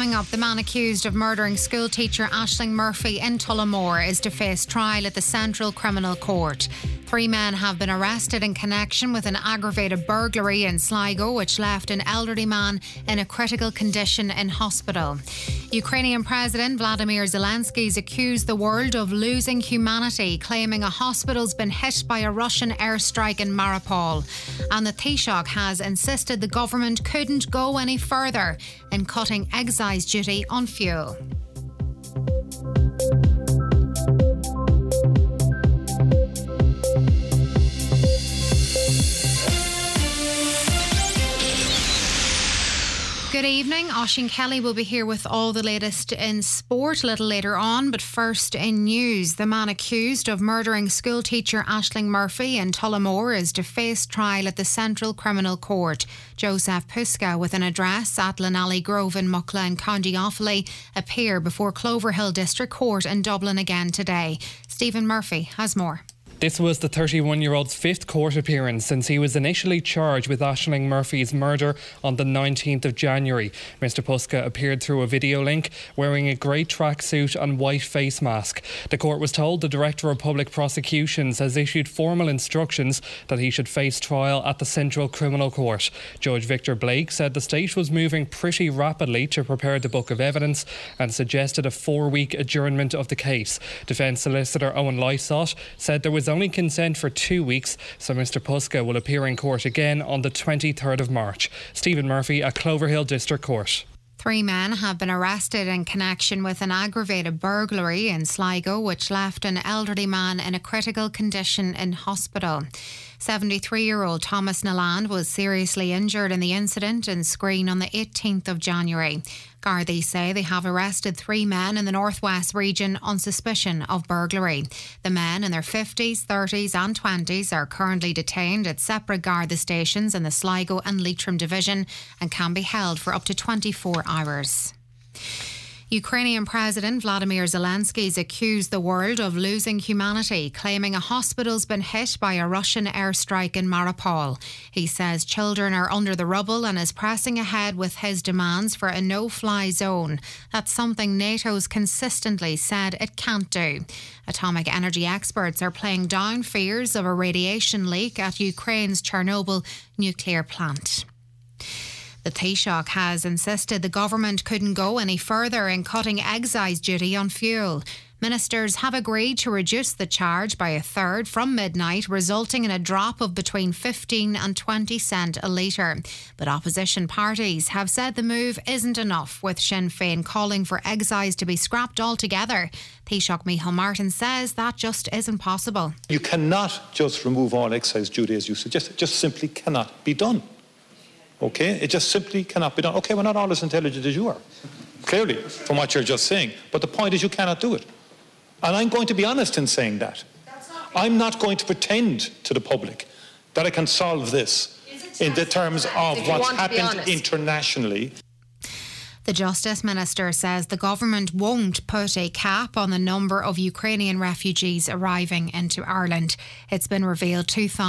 Coming up, the man accused of murdering schoolteacher Aisling Murphy in Tullamore is to face trial at the Central Criminal Court. 3 men have been arrested in connection with an aggravated burglary in Sligo, which left an elderly man in a critical condition in hospital. Ukrainian President Vladimir Zelensky's accused the world of losing humanity, claiming a hospital's been hit by a Russian airstrike in Mariupol. And the Taoiseach has insisted the government couldn't go any further in cutting excise duty on fuel. Good evening. Oisín Kelly will be here with all the latest in sport a little later on, but first in news, the man accused of murdering schoolteacher Aisling Murphy in Tullamore is to face trial at the Central Criminal Court. Joseph Puska, with an address at Llanelly Grove in Mucklagh in County Offaly, appear before Cloverhill District Court in Dublin again today. Stephen Murphy has more. This was the 31-year-old's 5th court appearance since he was initially charged with Aisling Murphy's murder on the 19th of January. Mr Puska appeared through a video link wearing a grey tracksuit and white face mask. The court was told the Director of Public Prosecutions has issued formal instructions that he should face trial at the Central Criminal Court. Judge Victor Blake said the state was moving pretty rapidly to prepare the book of evidence and suggested a 4-week adjournment of the case. Defence solicitor Owen Lysott said there was only consent for 2 weeks, so Mr Puska will appear in court again on the 23rd of March. Stephen Murphy at Cloverhill District Court. 3 men have been arrested in connection with an aggravated burglary in Sligo, which left an elderly man in a critical condition in hospital. 73-year-old Thomas Naland was seriously injured in the incident in Skryne on the 18th of January. Gardaí say they have arrested 3 men in the northwest region on suspicion of burglary. The men in their 50s, 30s and 20s are currently detained at separate Garda stations in the Sligo and Leitrim division and can be held for up to 24 hours. Ukrainian President Vladimir Zelensky's accused the world of losing humanity, claiming a hospital's been hit by a Russian airstrike in Mariupol. He says children are under the rubble and is pressing ahead with his demands for a no-fly zone. That's something NATO's consistently said it can't do. Atomic energy experts are playing down fears of a radiation leak at Ukraine's Chernobyl nuclear plant. The Taoiseach has insisted the government couldn't go any further in cutting excise duty on fuel. Ministers have agreed to reduce the charge by 1/3 from midnight, resulting in a drop of between 15 and 20 cent a litre. But opposition parties have said the move isn't enough, with Sinn Féin calling for excise to be scrapped altogether. Taoiseach Micheál Martin says that just isn't possible. You cannot just remove all excise duty as you suggest. It just simply cannot be done. OK? It just simply cannot be done. OK, we're not all as intelligent as you are, clearly, from what you're just saying. But the point is you cannot do it. And I'm going to be honest in saying that. I'm not going to pretend to the public that I can solve this in the terms of what's happened internationally. The Justice Minister says the government won't put a cap on the number of Ukrainian refugees arriving into Ireland. It's been revealed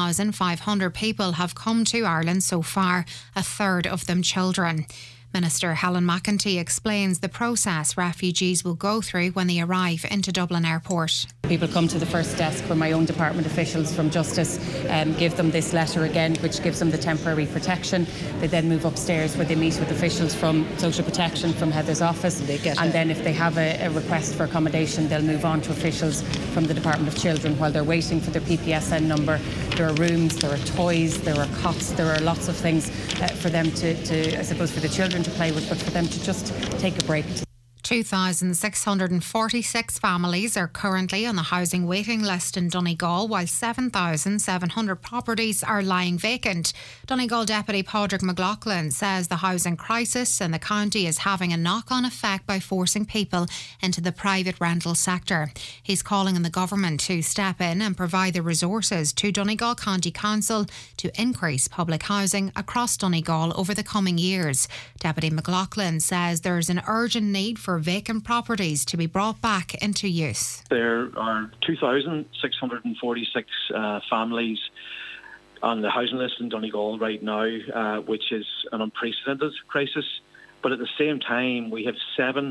2,500 people have come to Ireland so far, 1/3 of them children. Minister Helen McEntee explains the process refugees will go through when they arrive into Dublin Airport. People come to the first desk where my own department officials from Justice give them this letter again, which gives them the temporary protection. They then move upstairs where they meet with officials from Social Protection, from Heather's office, and then if they have a request for accommodation, they'll move on to officials from the Department of Children while they're waiting for their PPSN number. There are rooms, there are toys, there are cots, there are lots of things for them to, I suppose, for the children to play with, but for them to just take a break. 2,646 families are currently on the housing waiting list in Donegal, while 7,700 properties are lying vacant. Donegal Deputy Padraig McLaughlin says the housing crisis in the county is having a knock-on effect by forcing people into the private rental sector. He's calling on the government to step in and provide the resources to Donegal County Council to increase public housing across Donegal over the coming years. Deputy McLaughlin says there's an urgent need for vacant properties to be brought back into use. There are 2,646 families on the housing list in Donegal right now, which is an unprecedented crisis. But at the same time, we have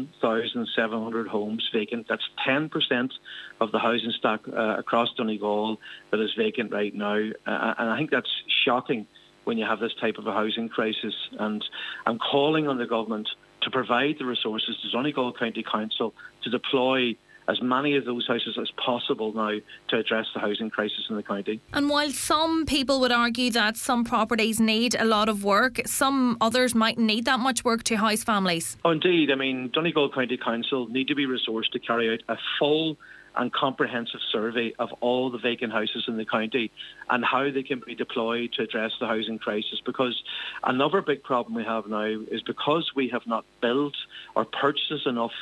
7,700 homes vacant. That's 10% of the housing stock across Donegal that is vacant right now. And I think that's shocking when you have this type of a housing crisis. And I'm calling on the government to provide the resources to Donegal County Council to deploy as many of those houses as possible now to address the housing crisis in the county. And while some people would argue that some properties need a lot of work, some others might need that much work to house families. Oh, indeed. I mean, Donegal County Council need to be resourced to carry out a full and comprehensive survey of all the vacant houses in the county and how they can be deployed to address the housing crisis. Because another big problem we have now is because we have not built or purchased enough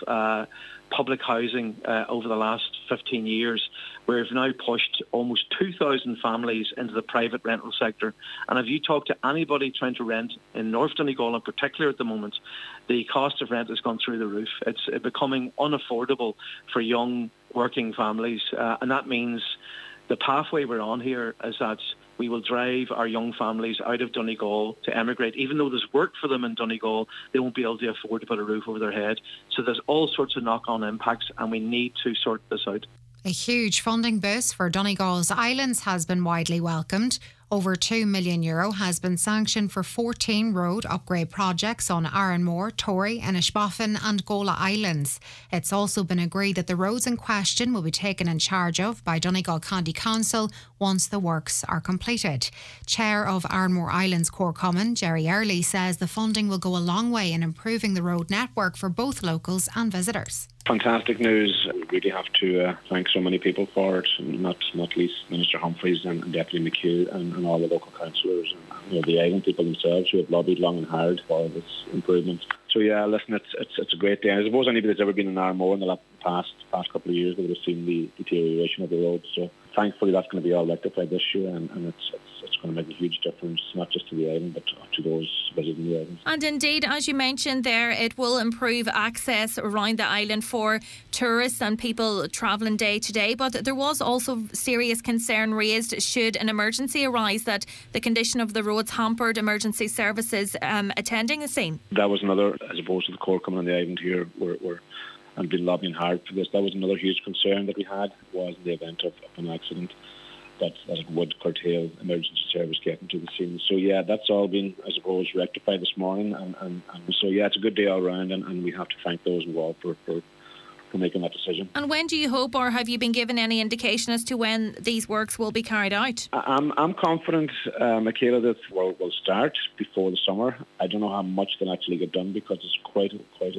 public housing over the last 15 years, we've now pushed almost 2,000 families into the private rental sector. And if you talk to anybody trying to rent in North Donegal in particular at the moment, the cost of rent has gone through the roof. It's becoming unaffordable for young working families. And that means the pathway we're on here is that we will drive our young families out of Donegal to emigrate. Even though there's work for them in Donegal, they won't be able to afford to put a roof over their head. So there's all sorts of knock-on impacts, and we need to sort this out. A huge funding boost for Donegal's islands has been widely welcomed. Over €2 million has been sanctioned for 14 road upgrade projects on Arranmore, Tory, Inishbofin and Gola Islands. It's also been agreed that the roads in question will be taken in charge of by Donegal County Council once the works are completed. Chair of Arranmore Islands Core Common, Jerry Early, says the funding will go a long way in improving the road network for both locals and visitors. Fantastic news. We really have to thank so many people for it, not least Minister Humphreys and Deputy McHugh and all the local councillors and the island people themselves who have lobbied long and hard for this improvement. So yeah, listen, it's a great day. I suppose anybody that's ever been in Arranmore in the past couple of years would have seen the deterioration of the road. So thankfully that's going to be all rectified this year, and it's going to make a huge difference, not just to the island but to those visiting the island. And indeed, as you mentioned there, it will improve access around the island for tourists and people travelling day to day. But there was also serious concern raised should an emergency arise that the condition of the roads hampered emergency services attending the scene. That was another, as opposed to the core coming on the island here, and been lobbying hard for this. That was another huge concern that we had, was in the event of an accident, that it would curtail emergency service getting to the scene. So yeah, that's all been, I suppose, rectified this morning, and so yeah, it's a good day all round, and we have to thank those involved for making that decision. And when do you hope, or have you been given any indication as to when these works will be carried out? I'm confident, Michaela, that we'll start before the summer. I don't know how much they'll actually get done, because it's quite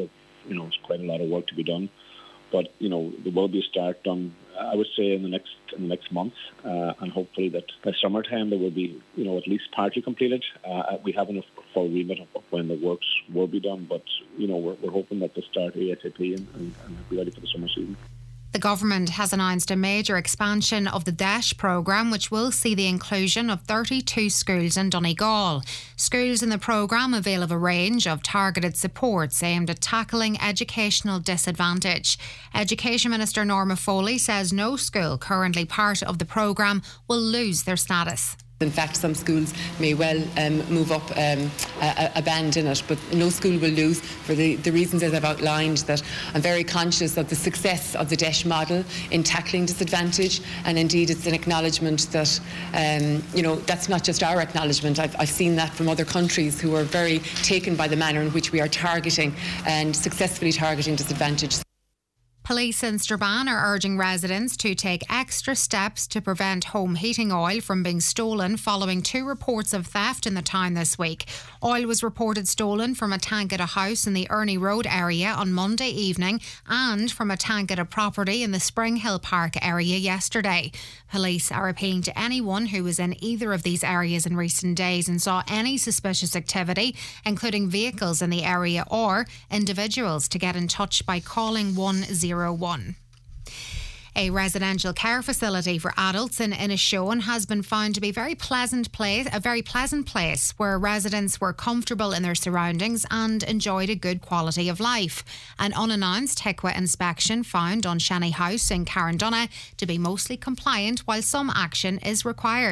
a lot of work to be done. But there will be a start done, I would say, in the next month, and hopefully that by summertime there will be at least partly completed. We haven't a full remit of when the works will be done, but we're hoping that they'll start ASAP and be ready for the summer season. The government has announced a major expansion of the DASH programme, which will see the inclusion of 32 schools in Donegal. Schools in the programme avail of a range of targeted supports aimed at tackling educational disadvantage. Education Minister Norma Foley says no school currently part of the programme will lose their status. In fact, some schools may well move up a band in it, but no school will lose for the reasons as I've outlined, that I'm very conscious of the success of the DESH model in tackling disadvantage, and indeed it's an acknowledgement that, that's not just our acknowledgement. I've seen that from other countries who are very taken by the manner in which we are targeting and successfully targeting disadvantage. Police in Strabane are urging residents to take extra steps to prevent home heating oil from being stolen following 2 reports of theft in the town this week. Oil was reported stolen from a tank at a house in the Ernie Road area on Monday evening and from a tank at a property in the Spring Hill Park area yesterday. Police are appealing to anyone who was in either of these areas in recent days and saw any suspicious activity, including vehicles in the area or individuals, to get in touch by calling 101. A residential care facility for adults in Inishowen has been found to be a very pleasant place where residents were comfortable in their surroundings and enjoyed a good quality of life. An unannounced HICWA inspection found on Shanny House in Carndonagh to be mostly compliant, while some action is required.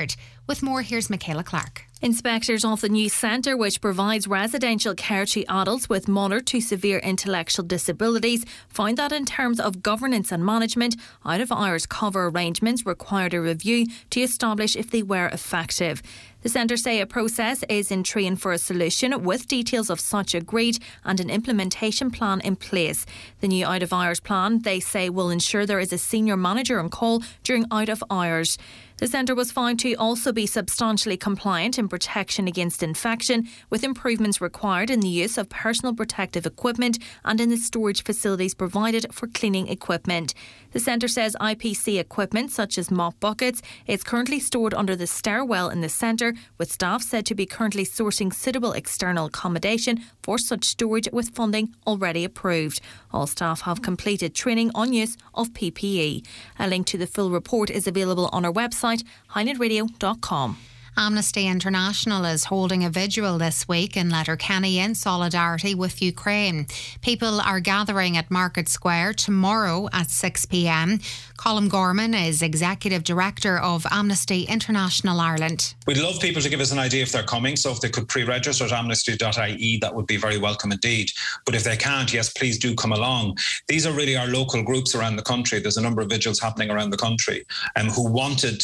With more, here's Michaela Clark. Inspectors of the new centre, which provides residential care to adults with moderate to severe intellectual disabilities, found that in terms of governance and management, out-of-hours cover arrangements required a review to establish if they were effective. The centre say a process is in train for a solution with details of such agreed and an implementation plan in place. The new out-of-hours plan, they say, will ensure there is a senior manager on call during out-of-hours. The centre was found to also be substantially compliant in protection against infection, with improvements required in the use of personal protective equipment and in the storage facilities provided for cleaning equipment. The centre says IPC equipment such as mop buckets is currently stored under the stairwell in the centre, with staff said to be currently sourcing suitable external accommodation for such storage with funding already approved. All staff have completed training on use of PPE. A link to the full report is available on our website, highlandradio.com. Amnesty International is holding a vigil this week in Letterkenny in solidarity with Ukraine. People are gathering at Market Square tomorrow at 6 p.m. Colm Gorman is Executive Director of Amnesty International Ireland. We'd love people to give us an idea if they're coming, so if they could pre-register at amnesty.ie, that would be very welcome indeed. But if they can't, yes, please do come along. These are really our local groups around the country. There's a number of vigils happening around the country who wanted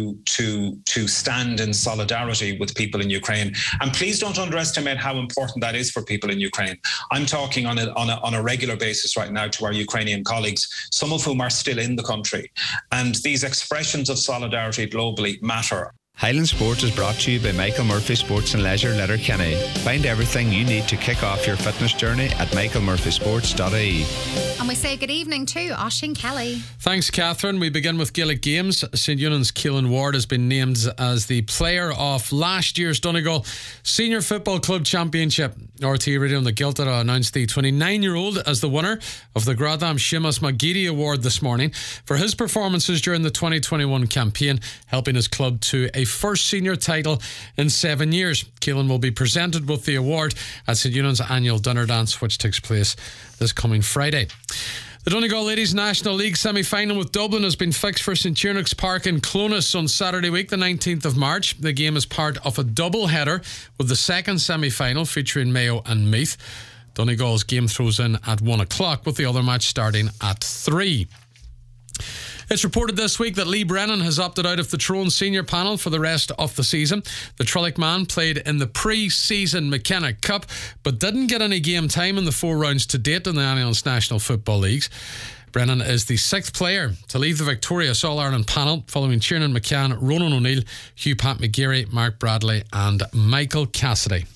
to stand in solidarity with people in Ukraine. And please don't underestimate how important that is for people in Ukraine. I'm talking on a regular basis right now to our Ukrainian colleagues, some of whom are still in the country. And these expressions of solidarity globally matter. Highland Sports is brought to you by Michael Murphy Sports and Leisure, Letterkenny. Find everything you need to kick off your fitness journey at michaelmurphysports.ie. And we say good evening to Oisín Kelly. Thanks, Catherine. We begin with Gaelic Games. St Eunan's Keelan Ward has been named as the player of last year's Donegal Senior Football Club Championship. RT Radio on the Giltara announced the 29-year-old as the winner of the Gradam Seamus McGeady Award this morning for his performances during the 2021 campaign, helping his club to a first senior title in 7 years. Keelan will be presented with the award at St Eunan's annual dinner dance, which takes place this coming Friday. The Donegal Ladies National League semi-final with Dublin has been fixed for St Turnix Park in Clones on Saturday week, the 19th of March. The game is part of a double header with the second semi-final featuring Mayo and Meath. Donegal's game throws in at 1 o'clock with the other match starting at 3. It's reported this week that Lee Brennan has opted out of the Tyrone senior panel for the rest of the season. The Trillick man played in the pre-season McKenna Cup but didn't get any game time in the 4 rounds to date in the Alliance National Football Leagues. Brennan is the 6th player to leave the victorious All-Ireland panel following Tiernan McCann, Ronan O'Neill, Hugh Pat McGeary, Mark Bradley and Michael Cassidy.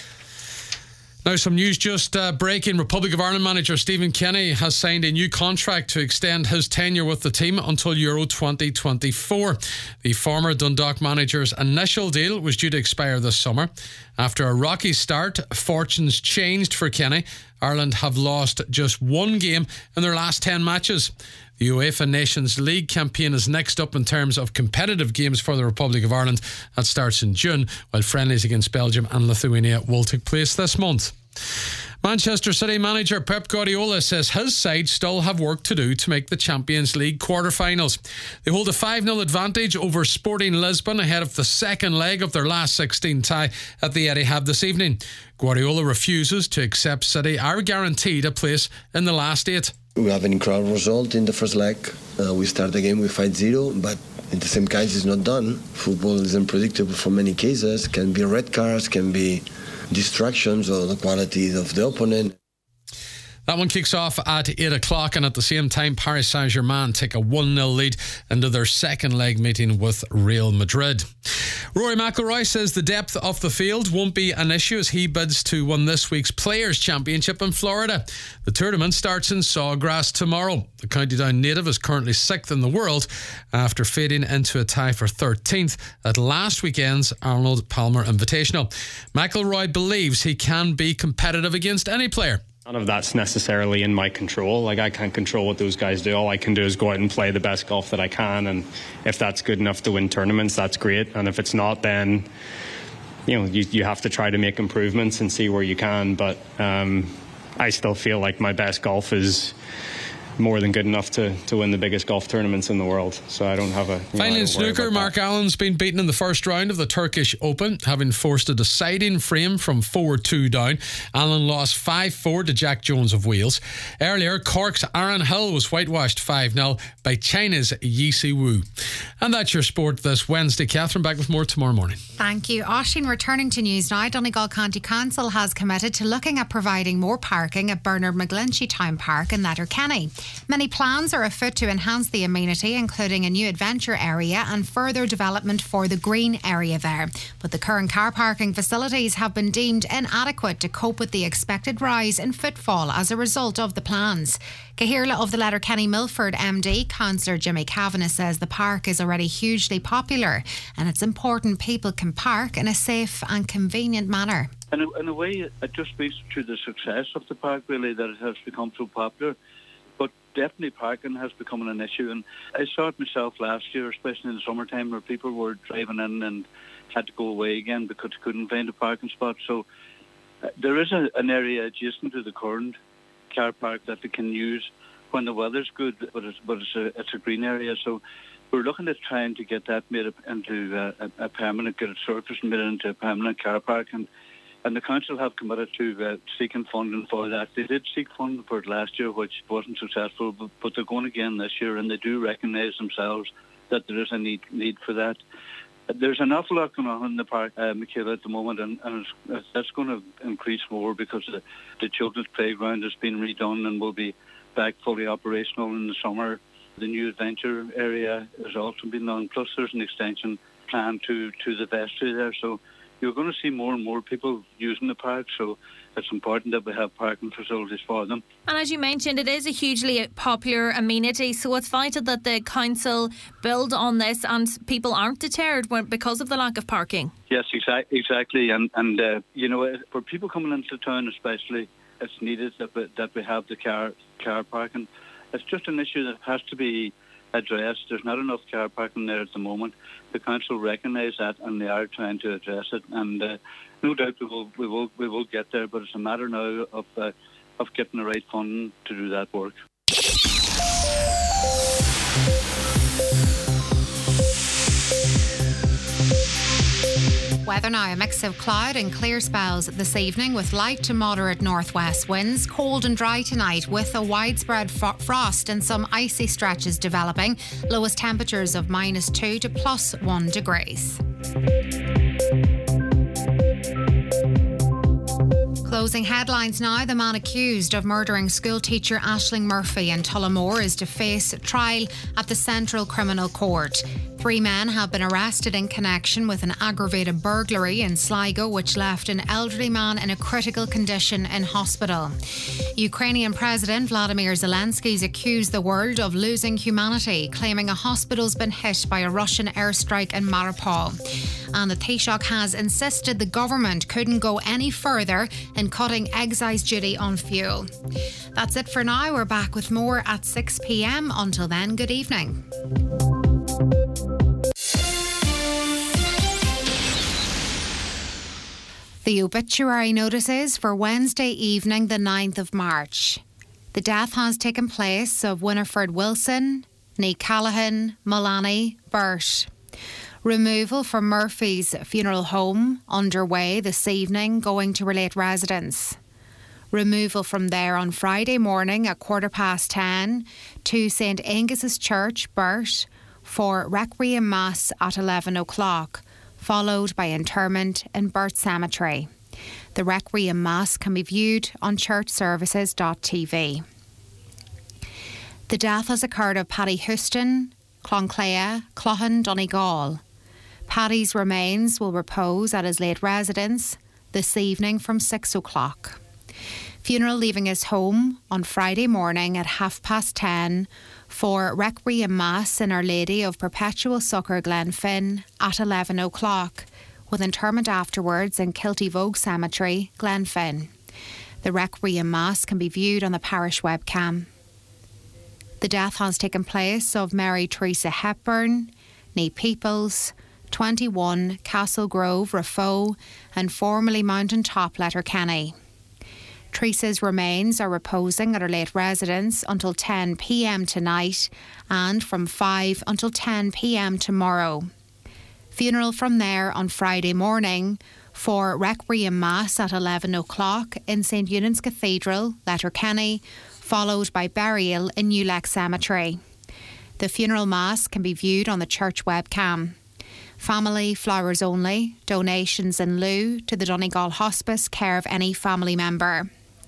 Now some news just breaking. Republic of Ireland manager Stephen Kenny has signed a new contract to extend his tenure with the team until Euro 2024. The former Dundalk manager's initial deal was due to expire this summer. After a rocky start, fortunes changed for Kenny. Ireland have lost just 1 game in their last 10 matches. The UEFA Nations League campaign is next up in terms of competitive games for the Republic of Ireland. That starts in June, while friendlies against Belgium and Lithuania will take place this month. Manchester City manager Pep Guardiola says his side still have work to do to make the Champions League quarter-finals. They hold a 5-0 advantage over Sporting Lisbon ahead of the second leg of their last 16 tie at the Etihad this evening. Guardiola refuses to accept City are guaranteed a place in the last 8. We have an incredible result in the first leg. We start the game with 5-0, but in the same case it's not done. Football is unpredictable for many cases. Can be red cards, can be distractions or the quality of the opponent. That one kicks off at 8 o'clock, and at the same time Paris Saint-Germain take a 1-0 lead into their second leg meeting with Real Madrid. Rory McIlroy says the depth of the field won't be an issue as he bids to win this week's Players' Championship in Florida. The tournament starts in Sawgrass tomorrow. The County Down native is currently 6th in the world after fading into a tie for 13th at last weekend's Arnold Palmer Invitational. McIlroy believes he can be competitive against any player. None of that's necessarily in my control. I can't control what those guys do. All I can do is go out and play the best golf that I can, and if that's good enough to win tournaments, that's great. And if it's not, then you have to try to make improvements and see where you can. But I still feel like my best golf is more than good enough to win the biggest golf tournaments in the world. So I don't have a... Finally in snooker, Mark Allen's been beaten in the first round of the Turkish Open, having forced a deciding frame from 4-2 down. Allen lost 5-4 to Jack Jones of Wales. Earlier, Cork's Aaron Hill was whitewashed 5-0 by China's Yi Si Wu. And that's your sport this Wednesday. Catherine, back with more tomorrow morning. Thank you. Oisín, returning to news now. Donegal County Council has committed to looking at providing more parking at Bernard McGlinchey Town Park in Letterkenny. Many plans are afoot to enhance the amenity, including a new adventure area and further development for the green area there. But the current car parking facilities have been deemed inadequate to cope with the expected rise in footfall as a result of the plans. Cahirla of the Letterkenny Milford MD, Councillor Jimmy Kavanagh, says the park is already hugely popular and it's important people can park in a safe and convenient manner. In a way, it just speaks to the success of the park, really, that it has become so popular. But definitely parking has become an issue. And I saw it myself last year, especially in the summertime, where people were driving in and had to go away again because they couldn't find a parking spot. So there is an area adjacent to the current car park that they can use when the weather's good, but it's a green area. So we're looking at trying to get that made into a permanent, get it surfaced and made into a permanent car park. And the council have committed to seeking funding for that. They did seek funding for it last year, which wasn't successful, but they're going again this year, and they do recognise themselves that there is a need for that. There's an awful lot going on in the park, Michaela, at the moment, and that's going to increase more because the children's playground has been redone and will be back fully operational in the summer. The new adventure area has also been done, plus there's an extension plan to the vestry there, so you're going to see more and more people using the park, so it's important that we have parking facilities for them. And as you mentioned, it is a hugely popular amenity, so it's vital that the council build on this and people aren't deterred because of the lack of parking. Yes, exactly. And you know, for people coming into town especially, it's needed that we have the car parking. It's just an issue that has to be addressed. There's not enough car parking there at the moment. The council recognise that and they are trying to address it, and no doubt we will get there, but it's a matter now of getting the right funding to do that work. Weather now, a mix of cloud and clear spells this evening with light to moderate northwest winds. Cold and dry tonight with a widespread frost and some icy stretches developing. Lowest temperatures of -2 to +1 degrees. Closing headlines now. The man accused of murdering schoolteacher Aisling Murphy in Tullamore is to face trial at the Central Criminal Court. 3 men have been arrested in connection with an aggravated burglary in Sligo, which left an elderly man in a critical condition in hospital. Ukrainian President Vladimir Zelensky's accused the world of losing humanity, claiming a hospital's been hit by a Russian airstrike in Mariupol. And the Taoiseach has insisted the government couldn't go any further in cutting excise duty on fuel. That's it for now. We're back with more at 6 p.m. Until then, good evening. The obituary notices for Wednesday evening, the 9th of March. The death has taken place of Winifred Wilson, Nick Callaghan, Mullaney, Burt. Removal from Murphy's funeral home underway this evening, going to Relate residents. Removal from there on Friday morning at 10:15 to St Angus's Church, Burt, for Requiem Mass at 11 o'clock, followed by interment in Burt Cemetery. The Requiem Mass can be viewed on churchservices.tv. The death has occurred of Paddy Houston, Clonclea, Cloughan, Donegal. Paddy's remains will repose at his late residence this evening from 6 o'clock. Funeral leaving his home on Friday morning at 10:30 for Requiem Mass in Our Lady of Perpetual Succour Glenfin at 11 o'clock, with interment afterwards in Kilty Vogue Cemetery, Glenfin. The Requiem Mass can be viewed on the parish webcam. The death has taken place of Mary Teresa Hepburn, née Peoples, 21 Castle Grove, Raphoe, and formerly Mountain Top, Letterkenny. Teresa's remains are reposing at her late residence until 10 p.m. tonight and from 5 until 10 p.m. tomorrow. Funeral from there on Friday morning for Requiem Mass at 11 o'clock in St Eunan's Cathedral, Letterkenny, followed by burial in New Lake Cemetery. The funeral mass can be viewed on the church webcam. Family, flowers only, donations in lieu to the Donegal Hospice, care of any family member.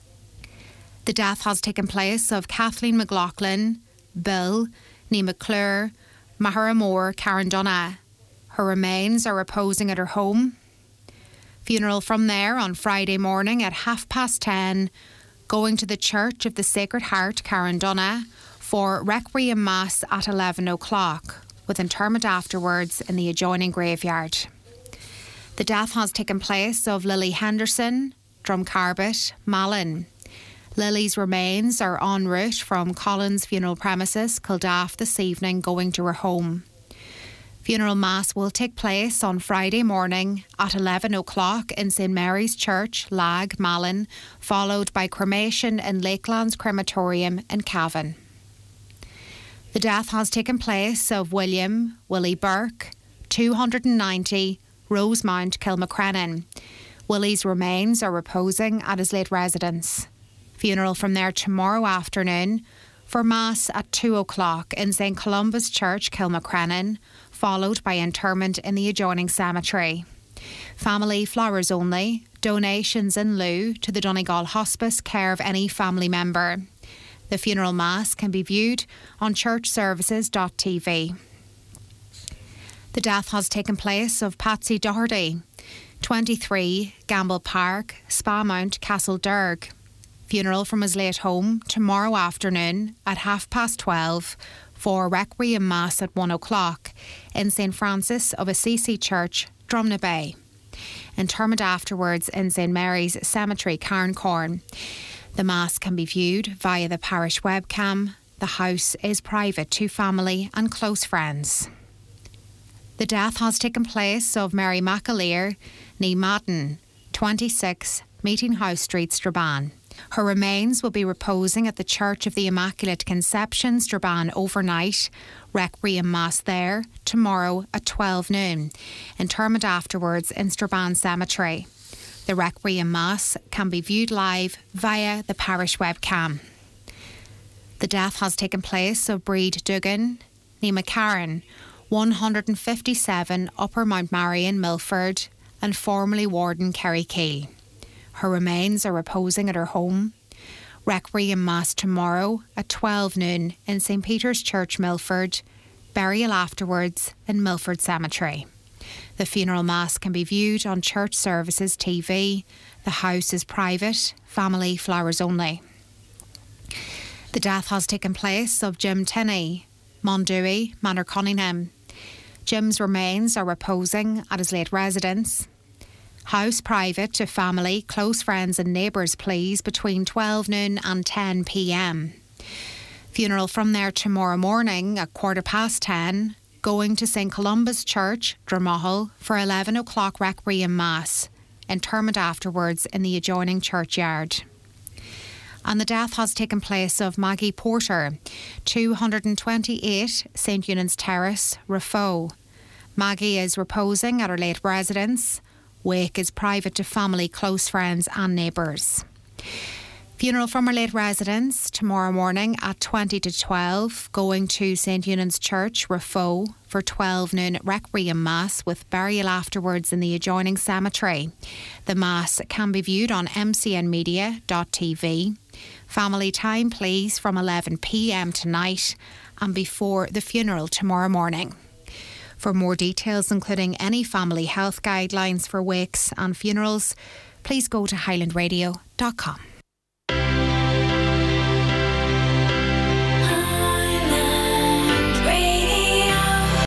The death has taken place of Kathleen McLaughlin, Bill, Ní McClure, Mahara Moore, Karen Donna. Her remains are reposing at her home. Funeral from there on Friday morning at 10:30, going to the Church of the Sacred Heart, Karen Donna, for Requiem Mass at 11 o'clock, with interment afterwards in the adjoining graveyard. The death has taken place of Lily Henderson, Drumcarbet, Malin. Lily's remains are en route from Collins Funeral Premises, Kildaff, this evening, going to her home. Funeral Mass will take place on Friday morning at 11 o'clock in St Mary's Church, Lag, Malin, followed by cremation in Lakelands Crematorium in Cavan. The death has taken place of William Willie Burke, 290, Rosemount, Kilmacrennan. Willie's remains are reposing at his late residence. Funeral from there tomorrow afternoon for Mass at 2 o'clock in St Columba's Church, Kilmacrennan, followed by interment in the adjoining cemetery. Family, flowers only, donations in lieu to the Donegal Hospice, care of any family member. The funeral mass can be viewed on churchservices.tv. The death has taken place of Patsy Doherty, 23, Gamble Park, Spamount, Castlederg. Funeral from his late home tomorrow afternoon at 12:30 for Requiem Mass at 1 o'clock in St Francis of Assisi Church, Drumna Bay. Interment afterwards in St Mary's Cemetery, Carncorn. The Mass can be viewed via the parish webcam. The house is private to family and close friends. The death has taken place of Mary McAleer, ní Madden, 26, Meeting House Street, Strabane. Her remains will be reposing at the Church of the Immaculate Conception, Strabane, overnight. Requiem Mass there tomorrow at 12 noon. Interment afterwards in Strabane Cemetery. The Requiem Mass can be viewed live via the parish webcam. The death has taken place of Breed Duggan, ní McCarran, 157 Upper Mount Marion, Milford, and formerly Warden Kerrykeel. Her remains are reposing at her home. Requiem Mass tomorrow at 12 noon in St Peter's Church, Milford. Burial afterwards in Milford Cemetery. The funeral mass can be viewed on Church Services TV. The house is private, family, flowers only. The death has taken place of Jim Tinney, Mondui, Manor Cunningham. Jim's remains are reposing at his late residence. House private to family, close friends and neighbours please between 12 noon and 10 p.m. Funeral from there tomorrow morning at 10:15, going to St Columba's Church, Dromahal, for 11 o'clock Requiem Mass. Interment afterwards in the adjoining churchyard. And the death has taken place of Maggie Porter, 228 St Eunan's Terrace, Raphoe. Maggie is reposing at her late residence. Wake is private to family, close friends and neighbours. Funeral from her late residence tomorrow morning at 12, going to St Eunan's Church, Raphoe, for 12 noon Requiem Mass with burial afterwards in the adjoining cemetery. The Mass can be viewed on mcnmedia.tv. Family time please from 11 p.m. tonight and before the funeral tomorrow morning. For more details, including any family health guidelines for wakes and funerals, please go to highlandradio.com.